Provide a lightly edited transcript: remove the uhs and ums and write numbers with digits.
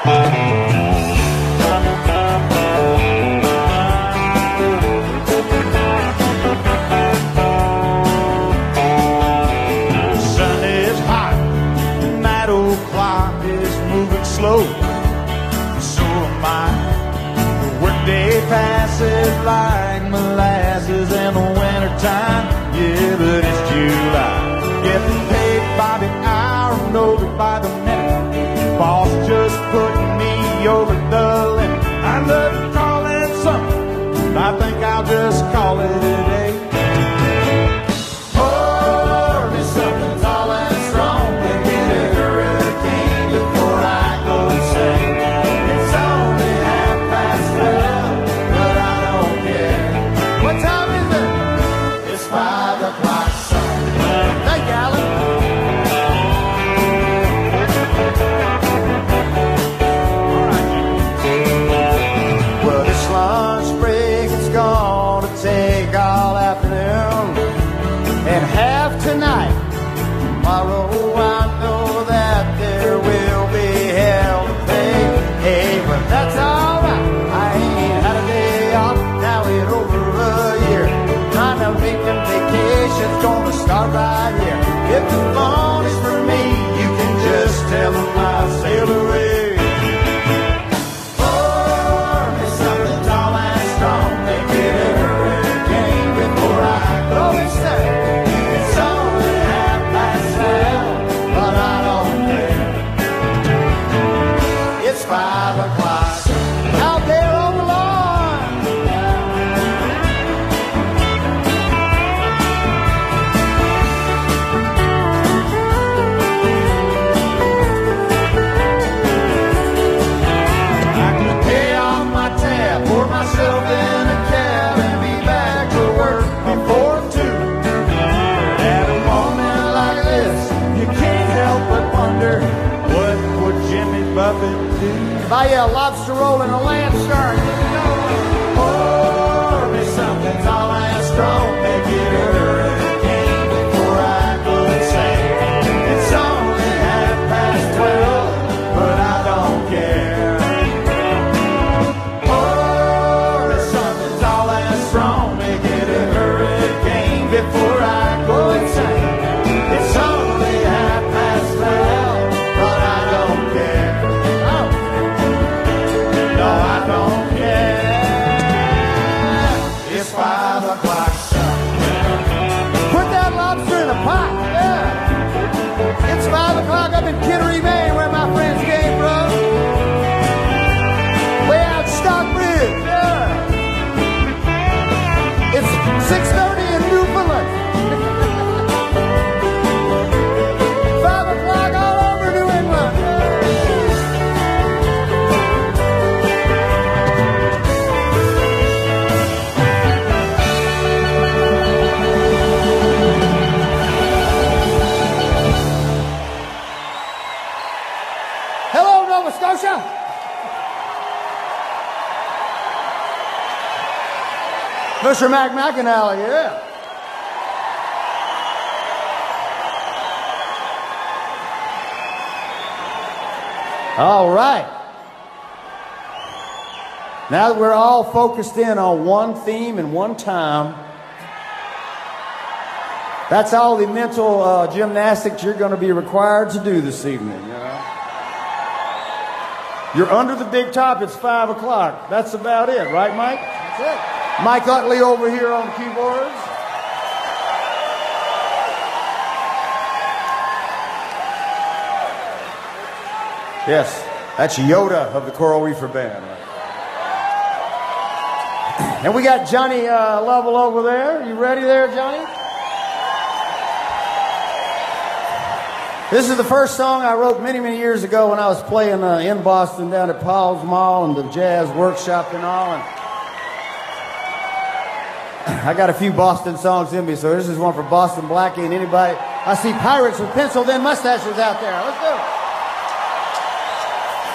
Slow, so am I. The workday passes like molasses in the wintertime. Yeah, but it's July. Getting paid by the hour and over by the minute. Boss just put me over the limit. I love to call it something, I think I'll just call it a day. Pour me something tall and strong and get a hurricane before I say it's only 12:30, but I don't care. What time is it? It's 5 o'clock, son. Thank you, Alan. Well, this lunch break is gonna take all afternoon and half tonight. Tomorrow I know that there will be hell to pay. Hey, but that's alright. I ain't had a day off now in over a year. Kind of making vacation's gonna start right here. If the phone is for me, you can just tell them I'll sail away. Pour me something tall and strong, make it a hurricane before I go insane. It's only 12:30, but I don't care. It's 5 o'clock out there on the lawn. I can pay off my tab, pour myself in a cab, and be back to work before 2. At a moment like this, you can't help but wonder, what would Jimmy Buffett do? Buy you a lobster roll and a land shark. Pour me something tall and strong, make it a hurricane before I go insane. It's only 12:30, but I don't care. Pour me something tall and strong, make it a hurricane before I go insane. It's only 12:30, but I don't care. Oh. No, I don't care. It's 5 o'clock, son. Put that lobster in a pot, yeah. It's 5 o'clock up in Kittery, Maine, where my friends came from. Way out Stockbridge, yeah. It's 6:30 in Newfoundland. 5 o'clock all over New England. Hello, Nova Scotia. Mr. Mac McAnally, yeah. All right. Now that we're all focused in on one theme and one time, that's all the mental gymnastics you're going to be required to do this evening. You know? You're under the big top. It's 5 o'clock. That's about it, right, Mike? That's it. Mike Utley over here on keyboards. Yes, that's Yoda of the Coral Reefer Band. And we got Johnny Lovell over there. You ready there, Johnny? This is the first song I wrote many, many years ago when I was playing in Boston down at Paul's Mall and the Jazz Workshop and all. And I got a few Boston songs in me, so this is one for Boston Blackie and anybody. I see pirates with penciled-in mustaches out there. Let's do it.